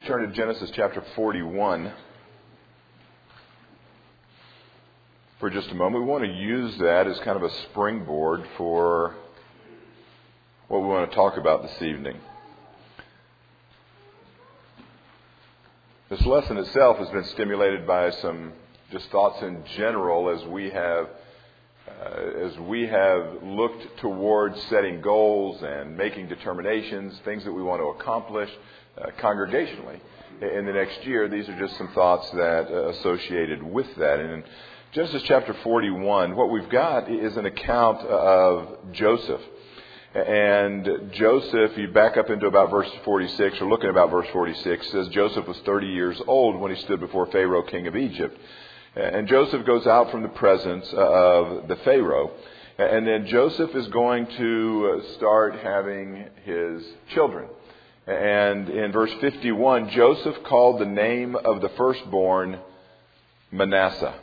Turn to Genesis chapter 41 for just a moment. We want to use that as kind of a springboard for what we want to talk about this evening. This lesson itself has been stimulated by some just thoughts in general as we have looked towards setting goals and making determinations, things that we want to accomplish congregationally in the next year. These are just some thoughts that associated with that. And in Genesis chapter 41, what we've got is an account of Joseph. And Joseph, you back up into about verse 46, or looking at about verse 46, says Joseph was 30 years old when he stood before Pharaoh, king of Egypt. And Joseph goes out from the presence of the Pharaoh. And then Joseph is going to start having his children. And in verse 51, Joseph called the name of the firstborn Manasseh.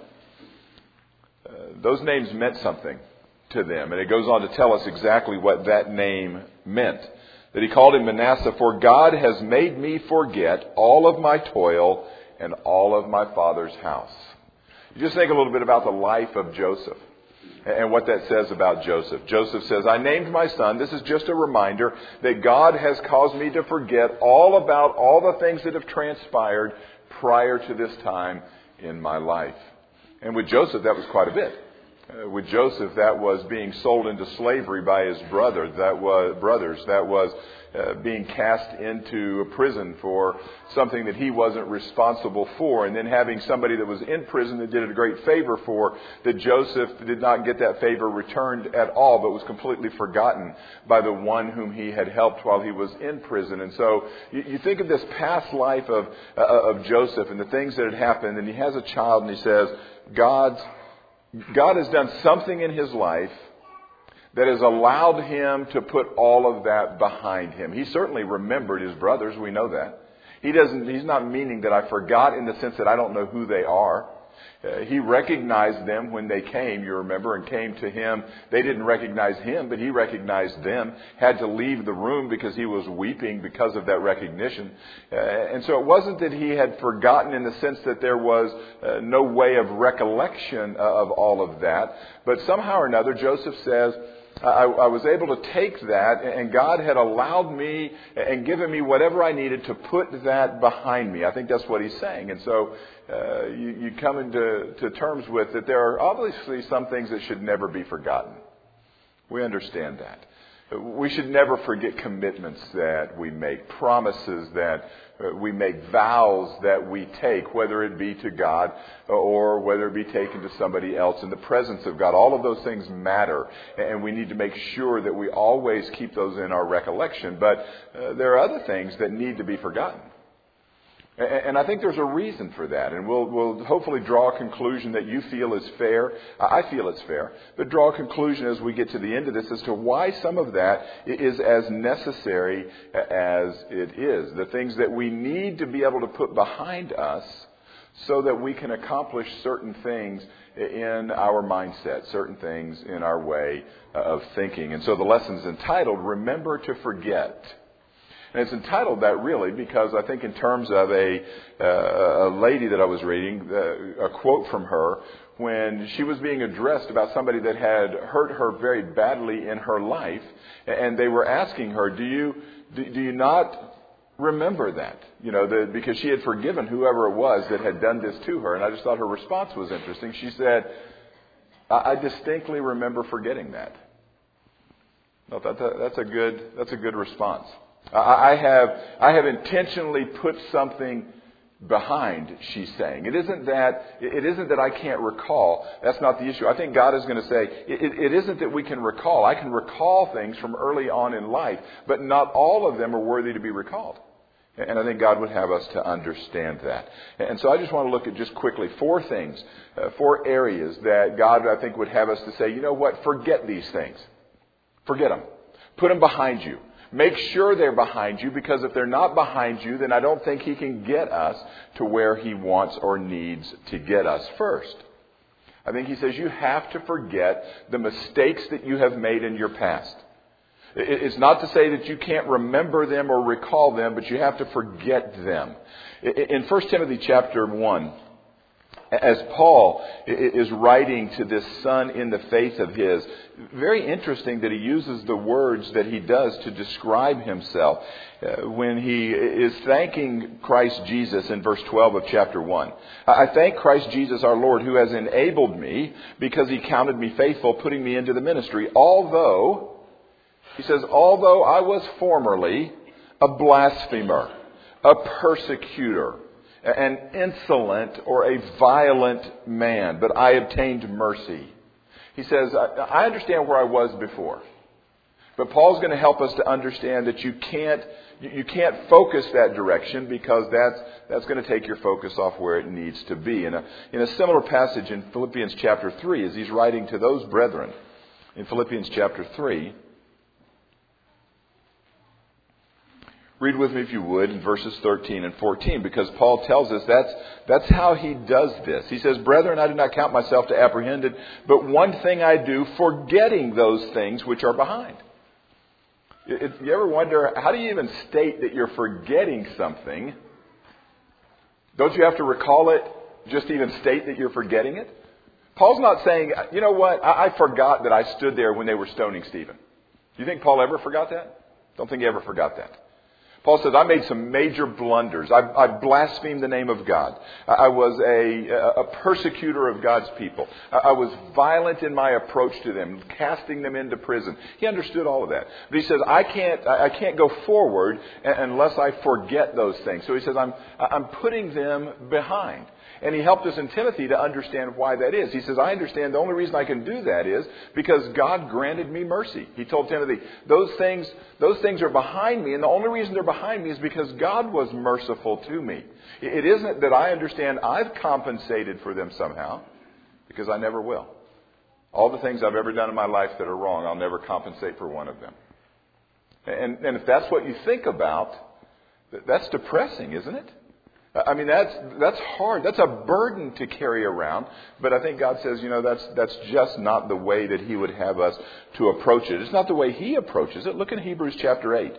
Those names meant something to them. And it goes on to tell us exactly what that name meant. That he called him Manasseh, for God has made me forget all of my toil and all of my father's house. You just think a little bit about the life of Joseph and what that says about Joseph. Joseph says, I named my son. This is just a reminder that God has caused me to forget all about all the things that have transpired prior to this time in my life. And with Joseph, that was quite a bit. With Joseph, that was being sold into slavery by his brothers. That was being cast into a prison for something that he wasn't responsible for. And then having somebody that was in prison that did a great favor for, that Joseph did not get that favor returned at all, but was completely forgotten by the one whom he had helped while he was in prison. And so you think of this past life of Joseph and the things that had happened, and he has a child, and he says, God has done something in his life that has allowed him to put all of that behind him. He certainly remembered his brothers. We know that. He's not meaning that I forgot in the sense that I don't know who they are. He recognized them when they came, you remember, and came to him. They didn't recognize him, but he recognized them. Had to leave the room because he was weeping because of that recognition. And so it wasn't that he had forgotten in the sense that there was no way of recollection of all of that. But somehow or another, Joseph says, I was able to take that, and God had allowed me and given me whatever I needed to put that behind me. I think that's what he's saying. And so you come into terms with that there are obviously some things that should never be forgotten. We understand that. We should never forget commitments that we make, promises that we make, vows that we take, whether it be to God or whether it be taken to somebody else in the presence of God. All of those things matter, and we need to make sure that we always keep those in our recollection. But there are other things that need to be forgotten. And I think there's a reason for that. And we'll hopefully draw a conclusion that you feel is fair. I feel it's fair. But draw a conclusion as we get to the end of this as to why some of that is as necessary as it is. The things that we need to be able to put behind us so that we can accomplish certain things in our mindset, certain things in our way of thinking. And so the lesson's entitled, Remember to Forget. And it's entitled that really because I think in terms of a lady that I was reading, a quote from her, when she was being addressed about somebody that had hurt her very badly in her life, and they were asking her, do you not remember that? You know, because she had forgiven whoever it was that had done this to her. And I just thought her response was interesting. She said, I distinctly remember forgetting that. That's a good response. I have intentionally put something behind, she's saying. It isn't that I can't recall. That's not the issue. I think God is going to say, it isn't that we can recall. I can recall things from early on in life, but not all of them are worthy to be recalled. And I think God would have us to understand that. And so I just want to look at just quickly 4 things, 4 areas that God, I think, would have us to say, you know what, forget these things. Forget them. Put them behind you. Make sure they're behind you, because if they're not behind you, then I don't think he can get us to where he wants or needs to get us first. I think he says you have to forget the mistakes that you have made in your past. It's not to say that you can't remember them or recall them, but you have to forget them. In 1 Timothy chapter 1, as Paul is writing to this son in the faith of his, very interesting that he uses the words that he does to describe himself when he is thanking Christ Jesus in verse 12 of chapter 1. I thank Christ Jesus our Lord, who has enabled me because he counted me faithful, putting me into the ministry. He says, although I was formerly a blasphemer, a persecutor, an insolent or a violent man, but I obtained mercy. He says, I understand where I was before. But Paul's going to help us to understand that you can't focus that direction, because that's going to take your focus off where it needs to be. In a similar passage in Philippians chapter 3, as he's writing to those brethren, in Philippians chapter 3, read with me, if you would, in verses 13 and 14, because Paul tells us that's how he does this. He says, "Brethren, I do not count myself to apprehended, but one thing I do, forgetting those things which are behind." You ever wonder, how do you even state that you're forgetting something? Don't you have to recall it just to even state that you're forgetting it? Paul's not saying, you know what, I forgot that I stood there when they were stoning Stephen. Do you think Paul ever forgot that? Don't think he ever forgot that. Paul says, I made some major blunders. I blasphemed the name of God. I was a persecutor of God's people. I was violent in my approach to them, casting them into prison. He understood all of that. But he says, I can't go forward unless I forget those things. So he says, I'm putting them behind. And he helped us in Timothy to understand why that is. He says, I understand the only reason I can do that is because God granted me mercy. He told Timothy, those things are behind me, and the only reason they're behind me is because God was merciful to me. It isn't that I understand I've compensated for them somehow, because I never will. All the things I've ever done in my life that are wrong, I'll never compensate for one of them. And if that's what you think about, that's depressing, isn't it? I mean, that's hard. That's a burden to carry around. But I think God says, that's just not the way that He would have us to approach it. It's not the way He approaches it. Look in Hebrews chapter 8.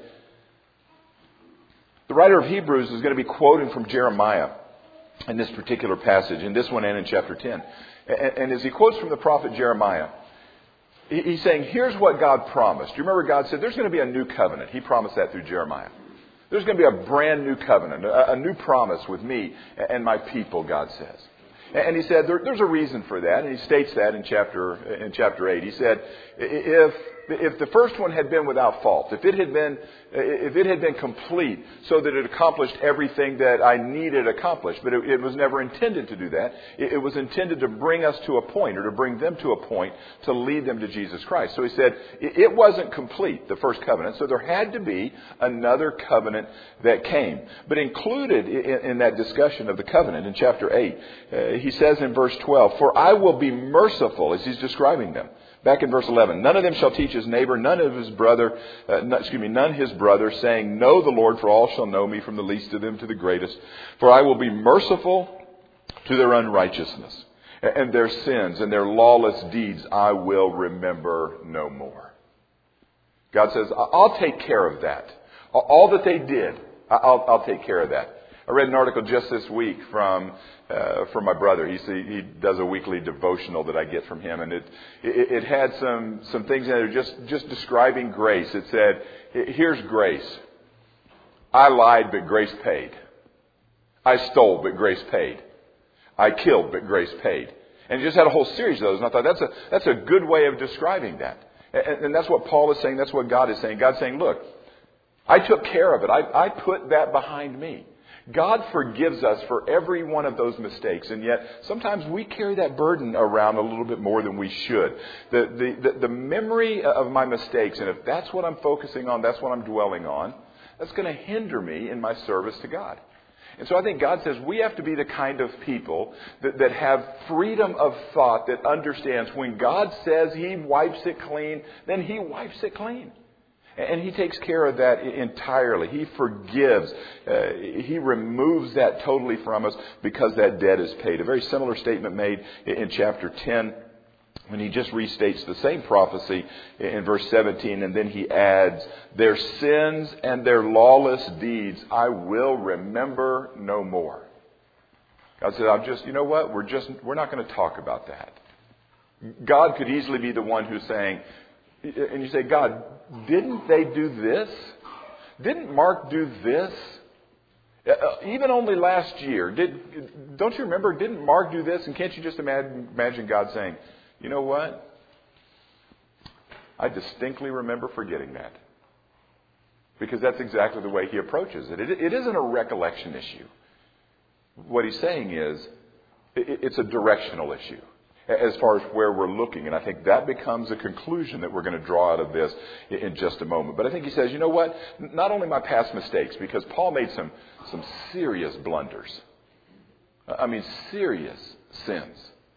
The writer of Hebrews is going to be quoting from Jeremiah in this particular passage, in this one and in chapter 10. And as he quotes from the prophet Jeremiah, he's saying, here's what God promised. You remember God said there's going to be a new covenant. He promised that through Jeremiah. There's going to be a brand new covenant, a new promise with me and my people, God says. And he said there's a reason for that, and he states that in chapter 8. He said, if the first one had been without fault, if it had been complete, so that it accomplished everything that I needed accomplished, but it was never intended to do that. It was intended to bring us to a point, or to bring them to a point, to lead them to Jesus Christ. So he said it wasn't complete, the first covenant, so there had to be another covenant that came. But included in that discussion of the covenant in chapter 8, he says in verse 12, "For I will be merciful," as he's describing them. Back in verse 11, "None of them shall teach his neighbor, none his brother, saying, Know the Lord, for all shall know me, from the least of them to the greatest. For I will be merciful to their unrighteousness, and their sins and their lawless deeds I will remember no more." God says, I'll take care of that. All that they did, I'll take care of that. I read an article just this week from my brother. He does a weekly devotional that I get from him, and it had some things in there just describing grace. It said, here's grace. I lied, but grace paid. I stole, but grace paid. I killed, but grace paid. And it just had a whole series of those, and I thought that's a good way of describing that. And that's what Paul is saying. That's what God is saying. God's saying, look, I took care of it. I put that behind me. God forgives us for every one of those mistakes, and yet sometimes we carry that burden around a little bit more than we should. The memory of my mistakes, and if that's what I'm focusing on, that's what I'm dwelling on, that's going to hinder me in my service to God. And so I think God says we have to be the kind of people that have freedom of thought, that understands when God says He wipes it clean, then He wipes it clean. And He takes care of that entirely. He forgives. He removes that totally from us because that debt is paid. A very similar statement made in chapter 10 And he just restates the same prophecy in verse 17, and then he adds, their sins and their lawless deeds I will remember no more. God said, you know what? We're not going to talk about that. God could easily be the one who's saying, and you say, God, didn't they do this? Didn't Mark do this? Even only last year. Don't you remember? Didn't Mark do this? And can't you just imagine God saying, you know what? I distinctly remember forgetting that. Because that's exactly the way he approaches it. It isn't a recollection issue. What he's saying is, it's a directional issue as far as where we're looking. And I think that becomes a conclusion that we're going to draw out of this in just a moment. But I think he says, you know what? Not only my past mistakes, because Paul made some serious blunders. I mean, serious sins.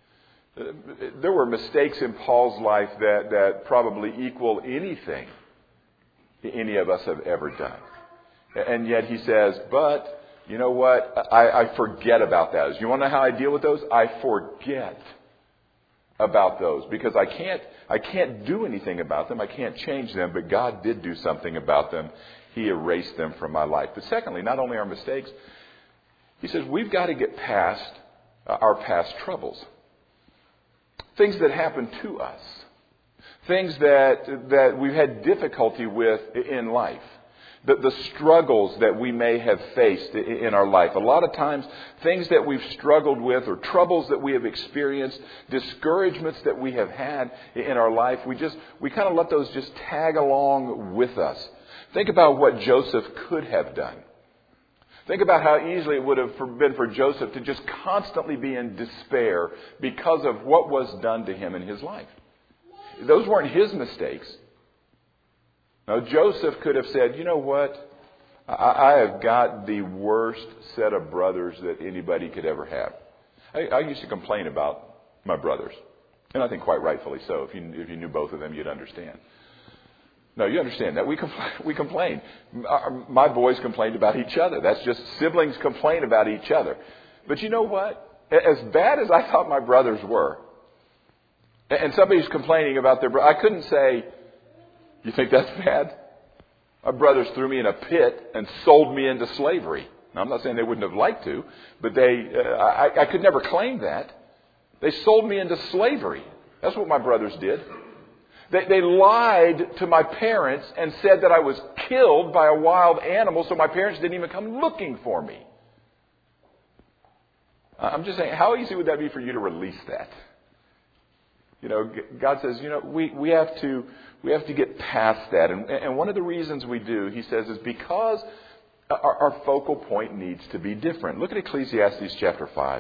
There were mistakes in Paul's life that probably equal anything any of us have ever done. And yet he says, but you know what? I forget about those. You want to know how I deal with those? I forget about those because I can't do anything about them. I can't change them, but God did do something about them. He erased them from my life. But secondly, not only our mistakes, he says we've got to get past our past troubles. Things that happen to us. Things that we've had difficulty with in life. The struggles that we may have faced in our life. A lot of times, things that we've struggled with or troubles that we have experienced, discouragements that we have had in our life, we kind of let those just tag along with us. Think about what Joseph could have done. Think about how easily it would have been for Joseph to just constantly be in despair because of what was done to him in his life. Those weren't his mistakes. Now, Joseph could have said, you know what? I have got the worst set of brothers that anybody could ever have. I used to complain about my brothers. And I think quite rightfully so. If you knew both of them, you'd understand. No, you understand that. We complain. My boys complained about each other. That's just siblings complain about each other. But you know what? As bad as I thought my brothers were, and somebody's complaining about their brother, I couldn't say, you think that's bad? My brothers threw me in a pit and sold me into slavery. Now, I'm not saying they wouldn't have liked to, but I could never claim that. They sold me into slavery. That's what my brothers did. They lied to my parents and said that I was killed by a wild animal, so my parents didn't even come looking for me. I'm just saying, how easy would that be for you to release that? You know, God says, you know, we have to get past that. And one of the reasons we do, he says, is because our focal point needs to be different. Look at Ecclesiastes chapter 5.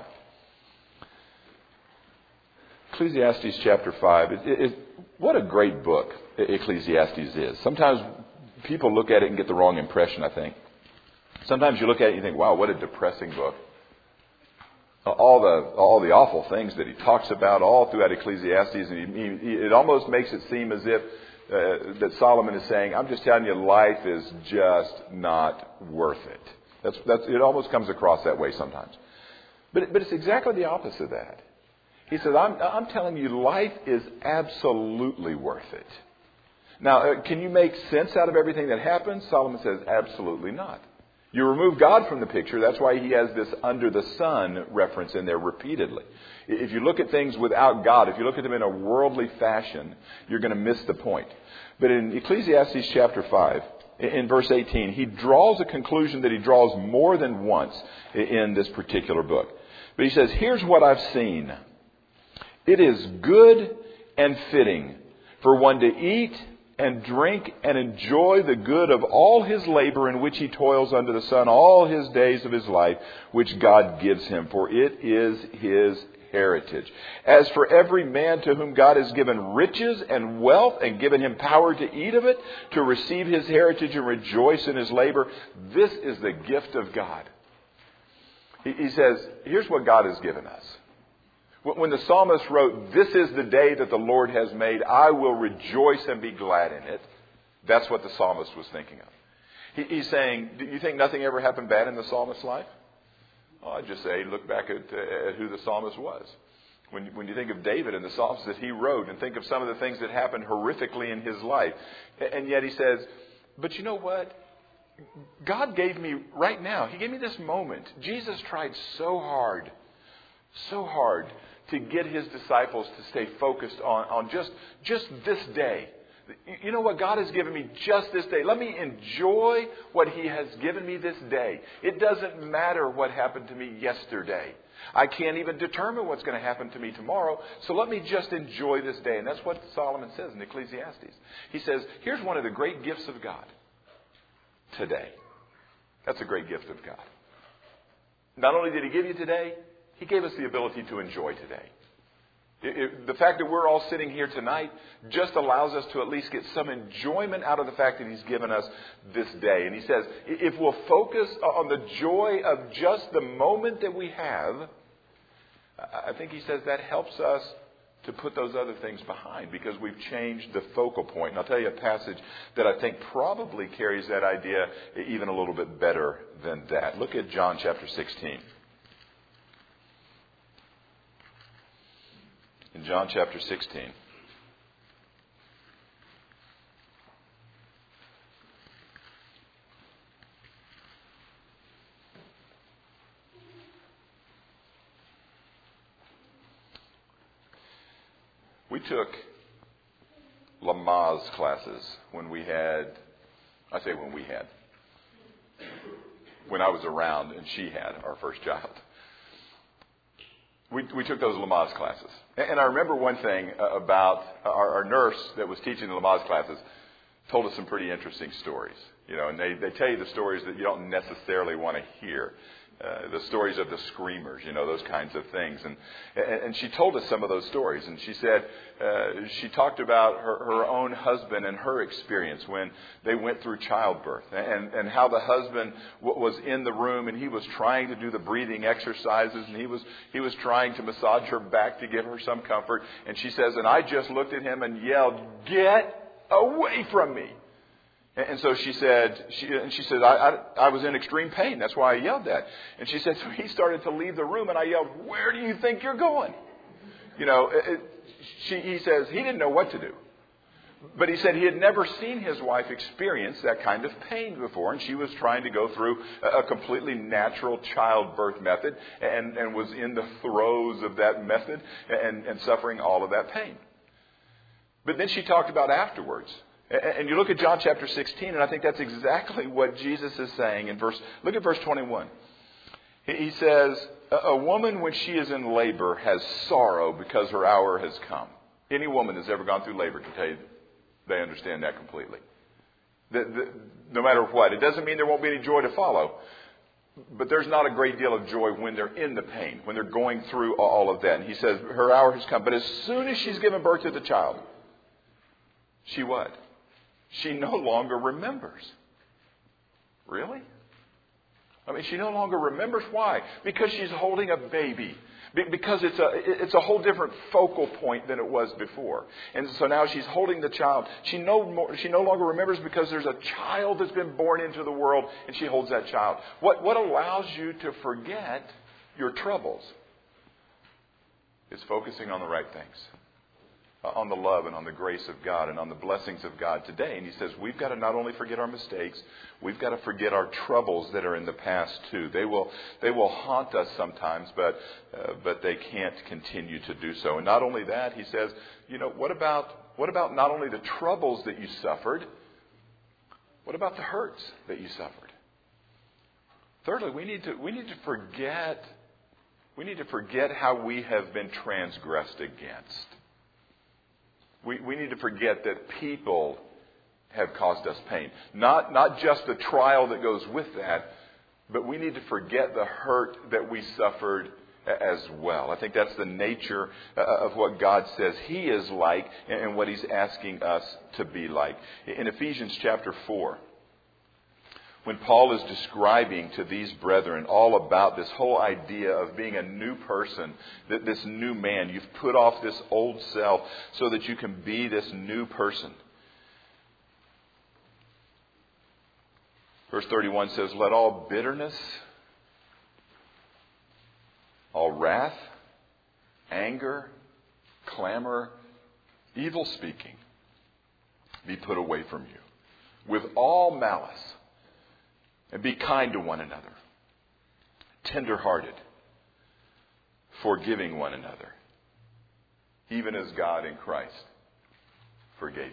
Ecclesiastes chapter 5. What a great book Ecclesiastes is. Sometimes people look at it and get the wrong impression, I think. Sometimes you look at it and you think, wow, what a depressing book. All the awful things that he talks about all throughout Ecclesiastes, and it almost makes it seem as if that Solomon is saying, I'm just telling you, life is just not worth it. It almost comes across that way sometimes. But it's exactly the opposite of that. He says, I'm telling you, life is absolutely worth it. Now, can you make sense out of everything that happens? Solomon says, absolutely not. You remove God from the picture, that's why he has this under the sun reference in there repeatedly. If you look at things without God, if you look at them in a worldly fashion, you're going to miss the point. But in Ecclesiastes chapter 5, in verse 18, he draws a conclusion that he draws more than once in this particular book. But he says, here's what I've seen. It is good and fitting for one to eat and drink and enjoy the good of all his labor in which he toils under the sun all his days of his life, which God gives him, for it is his heritage. As for every man to whom God has given riches and wealth and given him power to eat of it, to receive his heritage and rejoice in his labor, this is the gift of God. He says, here's what God has given us. When the psalmist wrote, this is the day that the Lord has made, I will rejoice and be glad in it. That's what the psalmist was thinking of. He's saying, do you think nothing ever happened bad in the psalmist's life? Well, I'd just say, look back at who the psalmist was. When you think of David and the Psalms that he wrote, and think of some of the things that happened horrifically in his life. And yet he says, but you know what? God gave me right now, He gave me this moment. Jesus tried so hard to get His disciples to stay focused on just this day. You know what? God has given me just this day. Let me enjoy what He has given me this day. It doesn't matter what happened to me yesterday. I can't even determine what's going to happen to me tomorrow. So let me just enjoy this day. And that's what Solomon says in Ecclesiastes. He says, here's one of the great gifts of God. Today. That's a great gift of God. Not only did He give you today, He gave us the ability to enjoy today. The fact that we're all sitting here tonight just allows us to at least get some enjoyment out of the fact that He's given us this day. And He says, if we'll focus on the joy of just the moment that we have, I think He says that helps us to put those other things behind because we've changed the focal point. And I'll tell you a passage that I think probably carries that idea even a little bit better than that. Look at John chapter 16. In John chapter 16. We took Lamaze classes when I was around and she had our first child. We took those Lamaze classes. And I remember one thing about our nurse that was teaching the Lamaze classes told us some pretty interesting stories. You know, and they tell you the stories that you don't necessarily want to hear. The stories of the screamers, you know, those kinds of things. And she told us some of those stories. And she said, she talked about her own husband and her experience when they went through childbirth. And how the husband was in the room and he was trying to do the breathing exercises. And he was trying to massage her back to give her some comfort. And she says, and I just looked at him and yelled, "Get away from me." And so she said, I was in extreme pain. That's why I yelled that. And she said, so he started to leave the room and I yelled, "Where do you think you're going?" You know, he says he didn't know what to do. But he said he had never seen his wife experience that kind of pain before. And she was trying to go through a completely natural childbirth method and was in the throes of that method and suffering all of that pain. But then she talked about afterwards. And you look at John chapter 16, and I think that's exactly what Jesus is saying. Look at verse 21. He says, a woman when she is in labor has sorrow because her hour has come. Any woman that's ever gone through labor can tell you they understand that completely. No matter what. It doesn't mean there won't be any joy to follow. But there's not a great deal of joy when they're in the pain, when they're going through all of that. And he says her hour has come. But as soon as she's given birth to the child, she what? She no longer remembers. Really? I mean, she no longer remembers. Why? Because she's holding a baby. Because it's a whole different focal point than it was before. And so now she's holding the child. She no longer remembers because there's a child that's been born into the world and she holds that child. What allows you to forget your troubles is focusing on the right things. On the love and on the grace of God and on the blessings of God today. And he says we've got to not only forget our mistakes, we've got to forget our troubles that are in the past too. They will haunt us sometimes, but they can't continue to do so. And not only that, he says, you know, what about not only the troubles that you suffered, what about the hurts that you suffered? Thirdly, we need to forget how we have been transgressed against. We need to forget that people have caused us pain. Not just the trial that goes with that, but we need to forget the hurt that we suffered as well. I think that's the nature of what God says He is like and what He's asking us to be like. In Ephesians chapter 4, when Paul is describing to these brethren all about this whole idea of being a new person, this new man, you've put off this old self so that you can be this new person. Verse 31 says, let all bitterness, all wrath, anger, clamor, evil speaking be put away from you with all malice, and be kind to one another, tender-hearted, forgiving one another, even as God in Christ forgave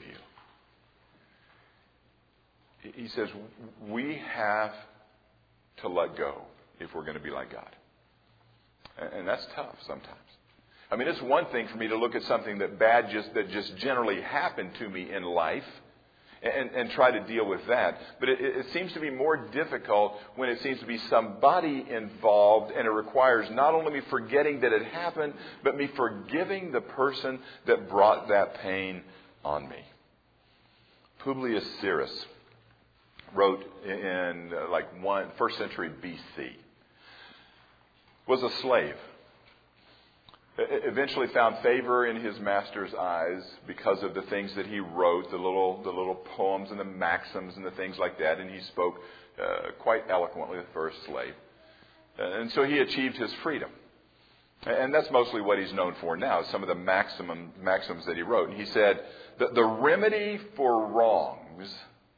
you. He says we have to let go if we're going to be like God. And that's tough sometimes. I mean, it's one thing for me to look at something that just generally happened to me in life and try to deal with that. But it seems to be more difficult when it seems to be somebody involved, and it requires not only me forgetting that it happened, but me forgiving the person that brought that pain on me. Publius Syrus wrote in first century BC, was a slave. Eventually found favor in his master's eyes because of the things that he wrote, the little poems and the maxims and the things like that. And he spoke quite eloquently for a slave. And so he achieved his freedom. And that's mostly what he's known for now, some of the maxims that he wrote. And he said that the remedy for wrongs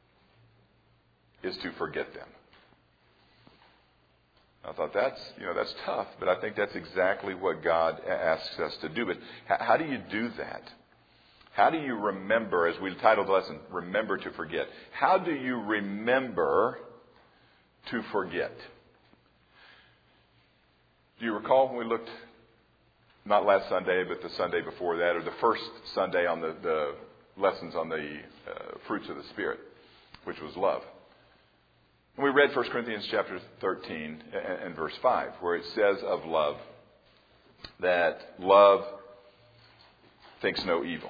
is to forget them. I thought that's tough, but I think that's exactly what God asks us to do. But how do you do that? How do you remember, as we titled the lesson, Remember to Forget? How do you remember to forget? Do you recall when we looked, not last Sunday, but the Sunday before that, or the first Sunday on the lessons on the fruits of the Spirit, which was love? We read 1 Corinthians chapter 13 and verse 5, where it says of love that love thinks no evil.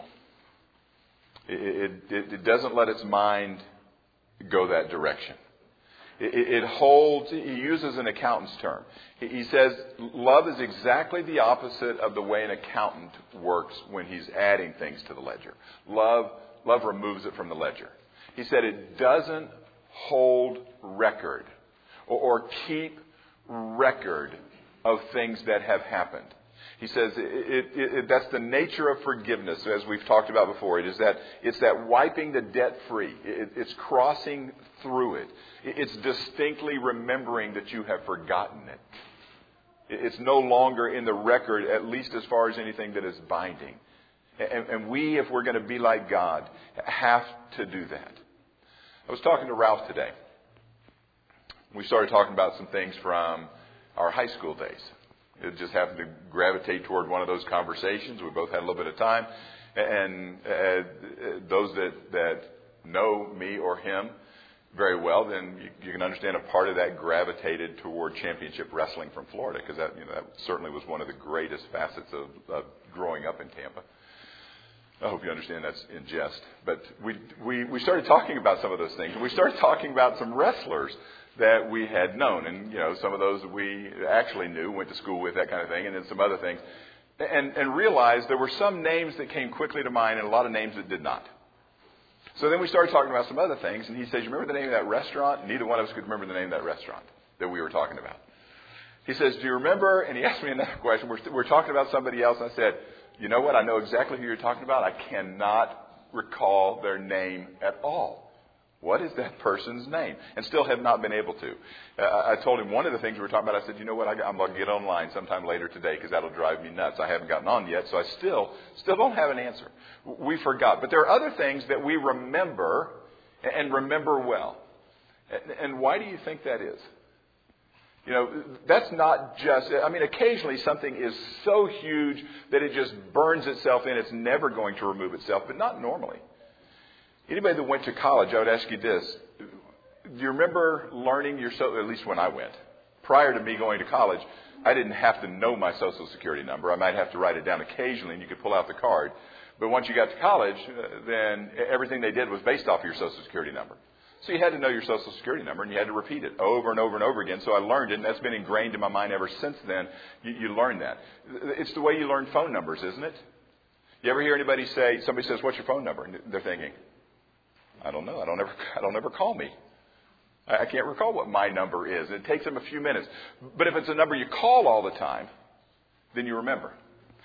It doesn't let its mind go that direction. It holds, he uses an accountant's term. He says love is exactly the opposite of the way an accountant works when he's adding things to the ledger. Love removes it from the ledger. He said it doesn't hold record or keep record of things that have happened. He says that's the nature of forgiveness, as we've talked about before. It's that wiping the debt free. It's crossing through it. It's distinctly remembering that you have forgotten it. It's no longer in the record, at least as far as anything that is binding. And we, if we're going to be like God, have to do that. I was talking to Ralph today. We started talking about some things from our high school days. It just happened to gravitate toward one of those conversations. We both had a little bit of time. And those that know me or him very well, then you can understand a part of that gravitated toward championship wrestling from Florida, because that certainly was one of the greatest facets of growing up in Tampa. I hope you understand that's in jest. But we started talking about some of those things. We started talking about some wrestlers that we had known. And, some of those we actually knew, went to school with, that kind of thing, and then some other things. And realized there were some names that came quickly to mind and a lot of names that did not. So then we started talking about some other things. And he says, you remember the name of that restaurant? And neither one of us could remember the name of that restaurant that we were talking about. He says, do you remember? And he asked me another question. We're talking about somebody else. And I said, you know what? I know exactly who you're talking about. I cannot recall their name at all. What is that person's name? And still have not been able to. I told him one of the things we were talking about. I said, you know what? I'm going to get online sometime later today because that'll drive me nuts. I haven't gotten on yet, so I still don't have an answer. We forgot. But there are other things that we remember and remember well. And why do you think that is? That's not just, occasionally something is so huge that it just burns itself in. It's never going to remove itself, but not normally. Anybody that went to college, I would ask you this. Do you remember learning at least when I went, prior to me going to college, I didn't have to know my Social Security number. I might have to write it down occasionally and you could pull out the card. But once you got to college, then everything they did was based off your Social Security number. So you had to know your Social Security number, and you had to repeat it over and over and over again. So I learned it, and that's been ingrained in my mind ever since then. You learn that. It's the way you learn phone numbers, isn't it? You ever hear anybody say, somebody says, what's your phone number? And they're thinking, I don't know. I don't ever call me. I can't recall what my number is. It takes them a few minutes. But if it's a number you call all the time, then you remember.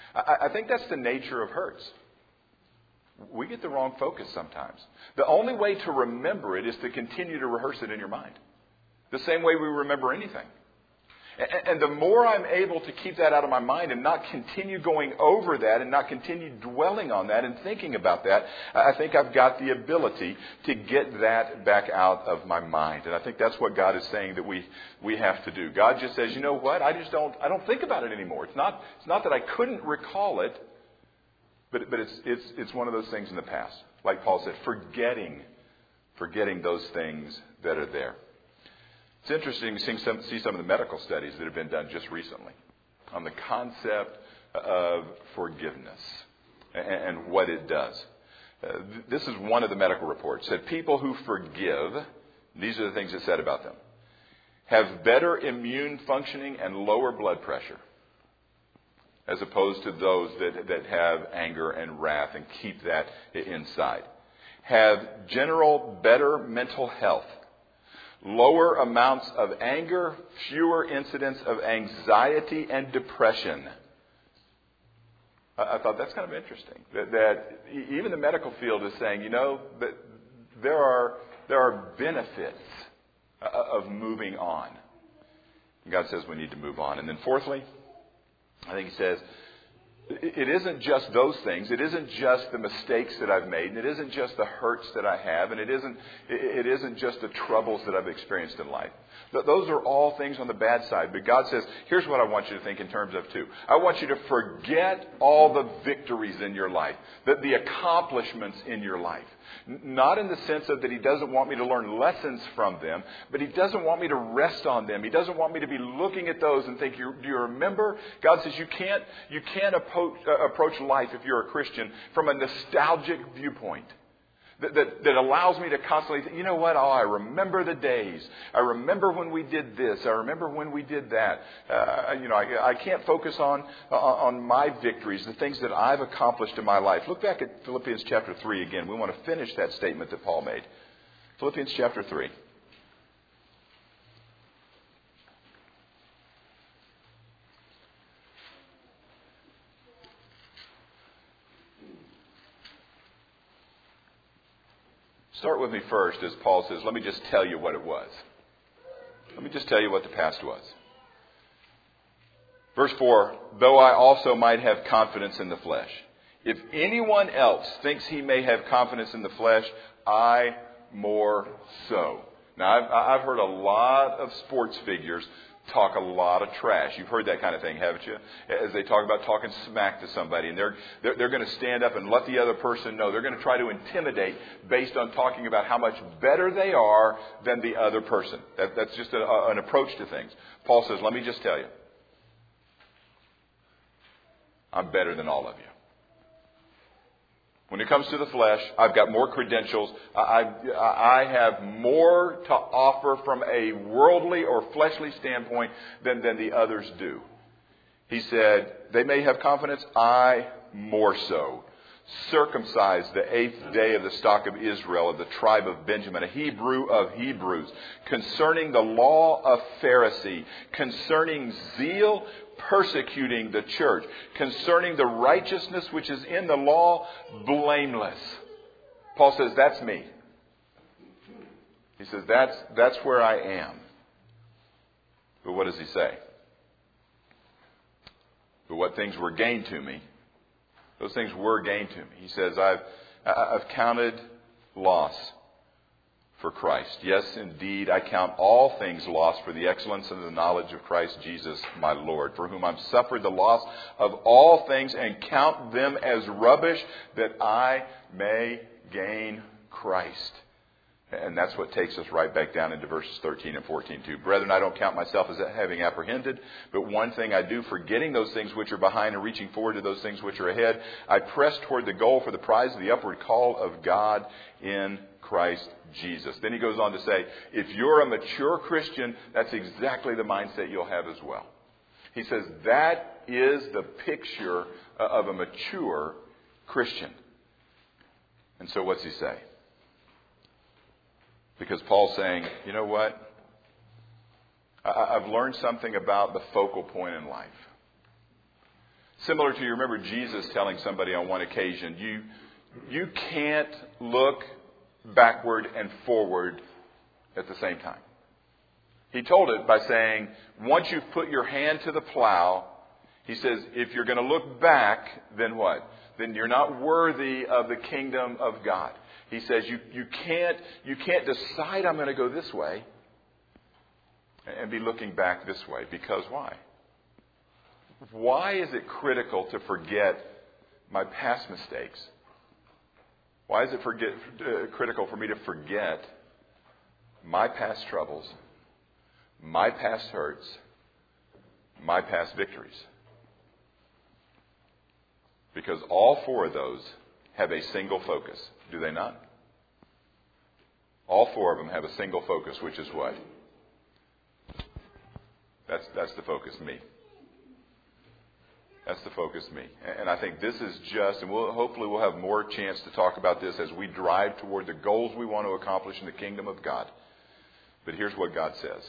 I think that's the nature of hurts. We get the wrong focus sometimes. The only way to remember it is to continue to rehearse it in your mind. The same way we remember anything. And the more I'm able to keep that out of my mind and not continue going over that and not continue dwelling on that and thinking about that, I think I've got the ability to get that back out of my mind. And I think that's what God is saying that we have to do. God just says, you know what? I don't think about it anymore. It's not that I couldn't recall it, but it's one of those things in the past. Like Paul said, forgetting those things that are there. It's interesting to see some of the medical studies that have been done just recently on the concept of forgiveness and what it does. This is one of the medical reports. It said people who forgive, these are the things it said about them, have better immune functioning and lower blood pressure as opposed to those that have anger and wrath and keep that inside. Have general better mental health. Lower amounts of anger, fewer incidents of anxiety and depression. I thought that's kind of interesting. That even the medical field is saying, that there are benefits of moving on. And God says we need to move on. And then fourthly, I think he says, it isn't just those things. It isn't just the mistakes that I've made. And it isn't just the hurts that I have. And it isn't just the troubles that I've experienced in life. Those are all things on the bad side. But God says, here's what I want you to think in terms of too. I want you to forget all the victories in your life. The accomplishments in your life. Not in the sense of that he doesn't want me to learn lessons from them, but he doesn't want me to rest on them. He doesn't want me to be looking at those and think, do you remember? God says you can't approach life if you're a Christian from a nostalgic viewpoint. That allows me to constantly think, you know what? Oh, I remember the days. I remember when we did this. I remember when we did that. I can't focus on my victories, the things that I've accomplished in my life. Look back at Philippians chapter 3 again. We want to finish that statement that Paul made. Philippians chapter 3. Start with me first, as Paul says, let me just tell you what it was. Let me just tell you what the past was. Verse 4, though I also might have confidence in the flesh. If anyone else thinks he may have confidence in the flesh, I more so. Now, I've heard a lot of sports figures talk a lot of trash. You've heard that kind of thing, haven't you? As they talk about talking smack to somebody, and they're going to stand up and let the other person know. They're going to try to intimidate based on talking about how much better they are than the other person. That's just an approach to things. Paul says, let me just tell you, I'm better than all of you. When it comes to the flesh, I've got more credentials. I have more to offer from a worldly or fleshly standpoint than the others do. He said, they may have confidence, I more so. Circumcised the 8th day of the stock of Israel, of the tribe of Benjamin, a Hebrew of Hebrews, concerning the law of Pharisee, concerning zeal, persecuting the church, concerning the righteousness which is in the law, blameless. Paul says, that's me. He says, that's where I am. But what does he say? But what things were gained to me, those things were gained to me. He says, I've counted loss for Christ. Yes, indeed, I count all things lost for the excellence of the knowledge of Christ Jesus, my Lord, for whom I've suffered the loss of all things and count them as rubbish, that I may gain Christ. And that's what takes us right back down into verses 13 and 14 too. Brethren, I don't count myself as having apprehended, but one thing I do, forgetting those things which are behind and reaching forward to those things which are ahead, I press toward the goal for the prize of the upward call of God in Christ Jesus. Then he goes on to say, if you're a mature Christian, that's exactly the mindset you'll have as well. He says that is the picture of a mature Christian. And so what's he say? Because Paul's saying, you know what? I've learned something about the focal point in life. Similar to, you remember Jesus telling somebody on one occasion, you can't look backward and forward at the same time. He told it by saying, once you've put your hand to the plow, he says, if you're going to look back, then what? Then you're not worthy of the kingdom of God. He says you can't decide I'm going to go this way and be looking back this way. Because why? Why is it critical to forget my past mistakes? Why is it critical for me to forget my past troubles, my past hurts, my past victories? Because all four of those have a single focus, do they not? All four of them have a single focus, which is what? That's the focus, me. That's the focus, me. And I think this is just, and hopefully we'll have more chance to talk about this as we drive toward the goals we want to accomplish in the kingdom of God. But here's what God says.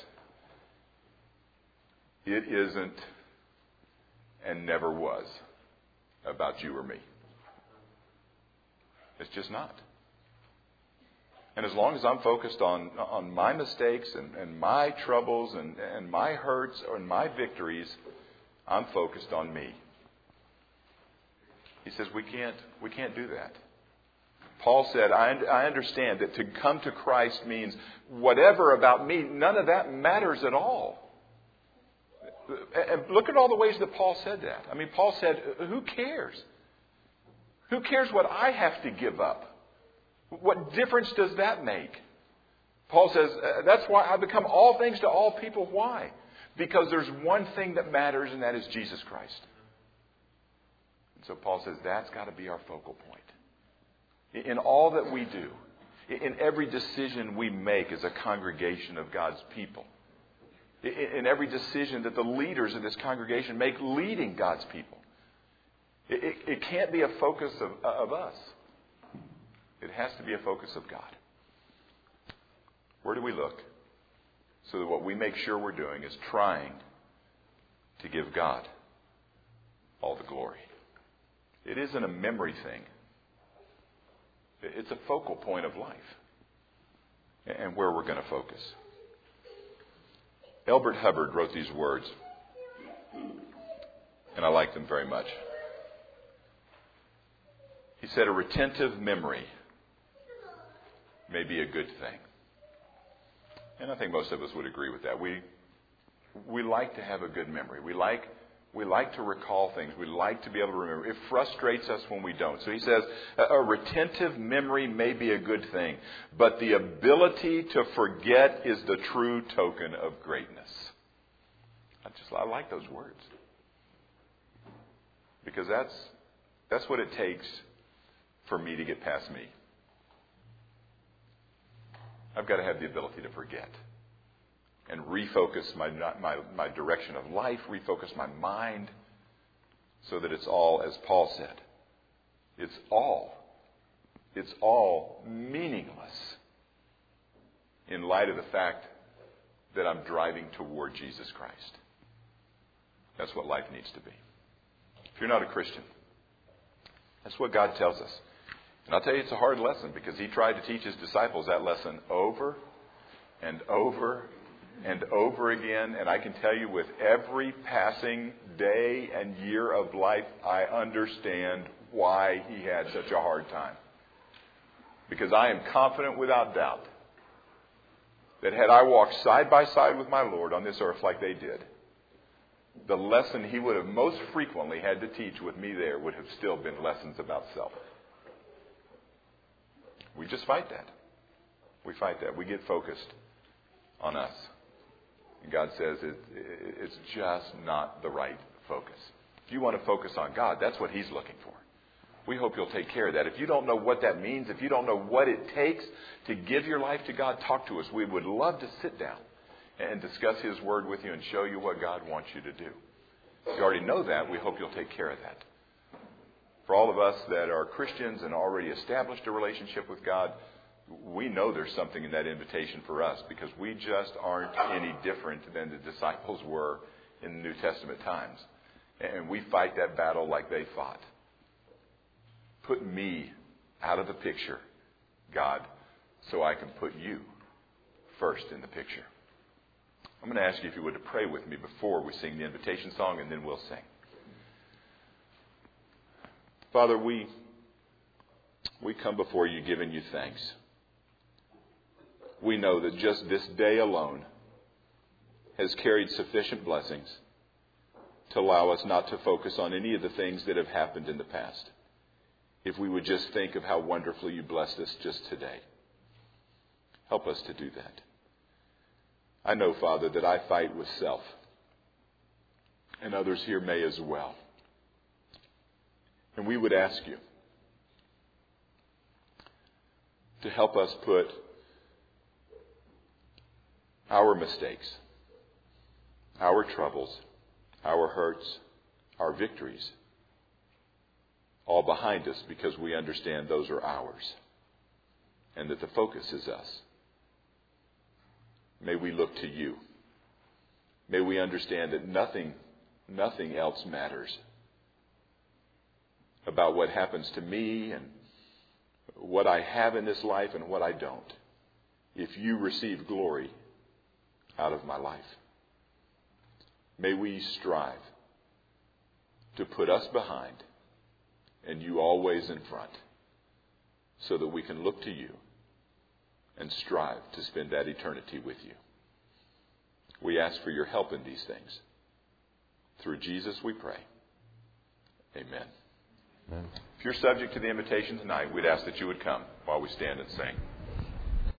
It isn't and never was about you or me. It's just not. And as long as I'm focused on my mistakes and my troubles and my hurts and my victories, I'm focused on me. He says we can't do that. Paul said, I understand that to come to Christ means whatever about me, none of that matters at all. And look at all the ways that Paul said that. I mean, Paul said, who cares? Who cares what I have to give up? What difference does that make? Paul says, that's why I become all things to all people. Why? Because there's one thing that matters, and that is Jesus Christ. And so Paul says that's got to be our focal point. In all that we do, in every decision we make as a congregation of God's people, in every decision that the leaders of this congregation make leading God's people, it can't be a focus of us. It has to be a focus of God. Where do we look? So that what we make sure we're doing is trying to give God all the glory. It isn't a memory thing. It's a focal point of life and where we're going to focus. Elbert Hubbard wrote these words, and I like them very much. He said, a retentive memory may be a good thing. And I think most of us would agree with that. We like to have a good memory. We like to recall things. We like to be able to remember. It frustrates us when we don't. So he says, a retentive memory may be a good thing, but the ability to forget is the true token of greatness. I like those words. Because that's what it takes for me to get past me. I've got to have the ability to forget and refocus my direction of life, refocus my mind so that it's all, as Paul said, it's all meaningless in light of the fact that I'm driving toward Jesus Christ. That's what life needs to be. If you're not a Christian, that's what God tells us. And I'll tell you, it's a hard lesson because he tried to teach his disciples that lesson over and over and over again. And I can tell you with every passing day and year of life, I understand why he had such a hard time. Because I am confident without doubt that had I walked side by side with my Lord on this earth like they did, the lesson he would have most frequently had to teach with me there would have still been lessons about self. We just fight that. We fight that. We get focused on us. And God says it's just not the right focus. If you want to focus on God, that's what he's looking for. We hope you'll take care of that. If you don't know what that means, if you don't know what it takes to give your life to God, talk to us. We would love to sit down and discuss his word with you and show you what God wants you to do. If you already know that, we hope you'll take care of that. For all of us that are Christians and already established a relationship with God, we know there's something in that invitation for us because we just aren't any different than the disciples were in the New Testament times. and we fight that battle like they fought. Put me out of the picture, God, so I can put you first in the picture. I'm going to ask you, if you would, to pray with me before we sing the invitation song, and then we'll sing. Father, we come before you giving you thanks. We know that just this day alone has carried sufficient blessings to allow us not to focus on any of the things that have happened in the past. If we would just think of how wonderfully you blessed us just today. Help us to do that. I know, Father, that I fight with self, and others here may as well. And we would ask you to help us put our mistakes, our troubles, our hurts, our victories, all behind us, because we understand those are ours and that the focus is us. May we look to you. May we understand that nothing else matters about what happens to me and what I have in this life and what I don't, if you receive glory out of my life. May we strive to put us behind and you always in front, so that we can look to you and strive to spend that eternity with you. We ask for your help in these things. Through Jesus we pray. Amen. Amen. If you're subject to the invitation tonight, we'd ask that you would come while we stand and sing.